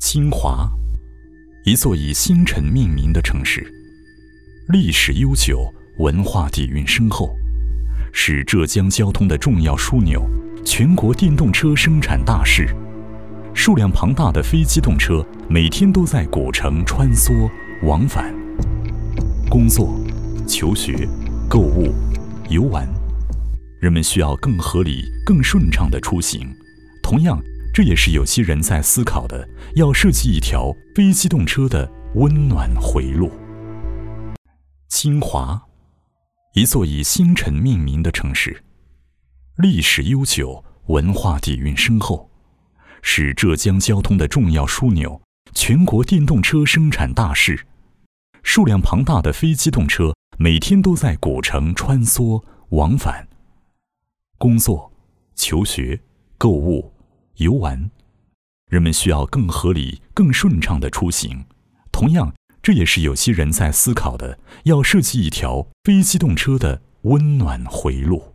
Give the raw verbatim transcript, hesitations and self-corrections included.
清华，一座以星辰命名的城市，历史悠久，文化底蕴深厚，是浙江交通的重要枢纽，全国电动车生产大市，数量庞大的非机动车每天都在古城穿梭往返，工作、求学、购物、游玩，人们需要更合理、更顺畅的出行。同样，这也是有些人在思考的，要设计一条非机动车的温暖回路。清华，一座以星辰命名的城市，历史悠久，文化底蕴深厚，是浙江交通的重要枢纽，全国电动车生产大市，数量庞大的非机动车每天都在古城穿梭往返，工作、求学、购物、游玩，人们需要更合理、更顺畅的出行。同样，这也是有些人在思考的，要设计一条非机动车的温暖回路。